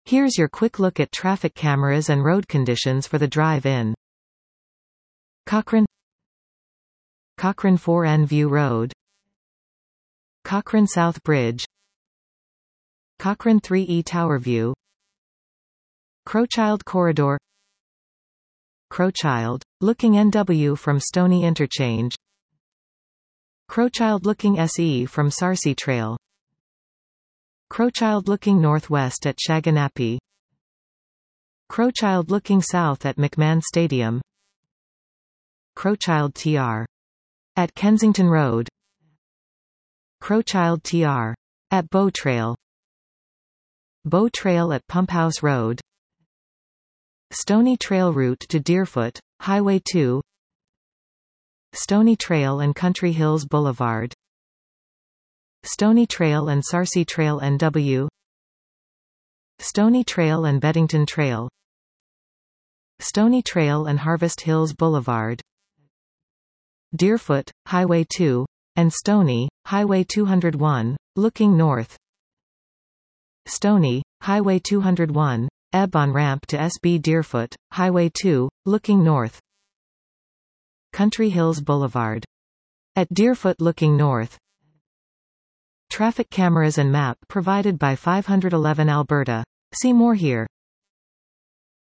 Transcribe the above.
Here's your quick look at traffic cameras and road conditions for the drive in Cochrane 4N View Road, Cochrane South Bridge, Cochrane 3E Tower View, Crowchild Corridor, Crowchild looking NW from Stony Interchange, Crowchild looking SE from Sarcy Trail, Crowchild looking northwest at Shaganappi, Crowchild looking south at McMahon Stadium, Crowchild TR at Kensington Road, Crowchild TR at Bow Trail, Bow Trail at Pumphouse Road, Stony Trail route to Deerfoot, Highway 2, Stony Trail and Country Hills Boulevard, Stony Trail and Sarcy Trail NW, Stony Trail and Beddington Trail, Stony Trail and Harvest Hills Boulevard, Deerfoot, Highway 2, and Stony, Highway 201, looking north, Stony, Highway 201, ebb on ramp to SB Deerfoot, Highway 2, looking north, Country Hills Boulevard at Deerfoot looking north. Traffic cameras and map provided by 511 Alberta. See more here.